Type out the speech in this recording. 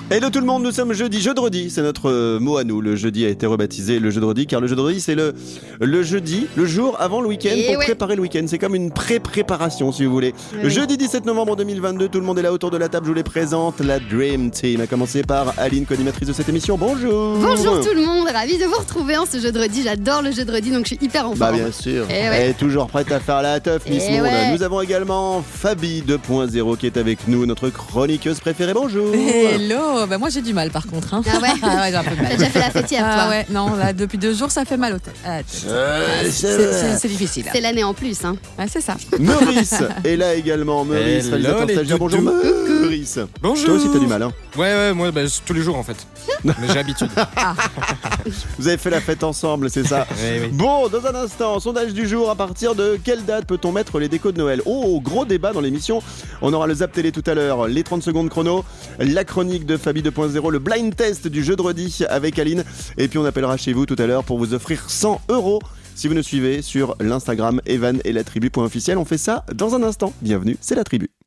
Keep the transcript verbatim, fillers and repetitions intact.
Hello tout le monde, nous sommes jeudi, jeudredi, c'est notre euh, mot à nous. Le jeudi a été rebaptisé le jeudredi car le jeudredi c'est le, le jeudi, le jour avant le week-end Et pour ouais. préparer le week-end. C'est comme une pré-préparation si vous voulez. Oui. Jeudi dix-sept novembre deux mille vingt-deux, tout le monde est là autour de la table, je vous les présente. La Dream Team, à commencer par Aline, co-animatrice de cette émission. Bonjour. Bonjour tout le monde, ravi de vous retrouver en ce jeudi. J'adore le jeudi, donc je suis hyper en forme. Bah bien sûr, Eh elle ouais. est toujours prête à faire la teuf, Miss Eh Monde. ouais. Nous avons également Fabi deux point zéro qui est avec nous, notre chroniqueuse préférée. Bonjour. Hello, bah moi j'ai du mal par contre. Hein. Ah ouais, Ah ouais, j'ai un peu de T'as mal. déjà fait la fête hier, Ah toi. ouais, non, là, depuis deux jours ça fait mal au tête. Ah, tête. Euh, C'est- c'est- c'est c'est difficile. C'est l'année en plus, hein. Ouais, c'est ça. Meurice est là également. Meurice, Hello, réalisateur les stagiaire. Bonjour toutous. Meurice. Bonjour. Toi aussi t'as du mal, hein. Ouais, ouais, moi, bah, c'est tous les jours en fait. Mais j'ai l'habitude. Vous avez fait la fête ensemble, c'est ça. Oui, oui. Bon, dans un instant, sondage du jour. À partir de quelle date peut-on mettre les décos de Noël? Oh, gros débat dans l'émission. On aura le Zap Télé tout à l'heure, les trente secondes chrono, la chronique de Fabi deux point zéro, le blind test du jeudi avec Aline. Et puis on appellera chez vous tout à l'heure pour vous offrir cent euros si vous nous suivez sur l'Instagram Evan et la tribu point officiel. On fait ça dans un instant. Bienvenue, c'est la tribu.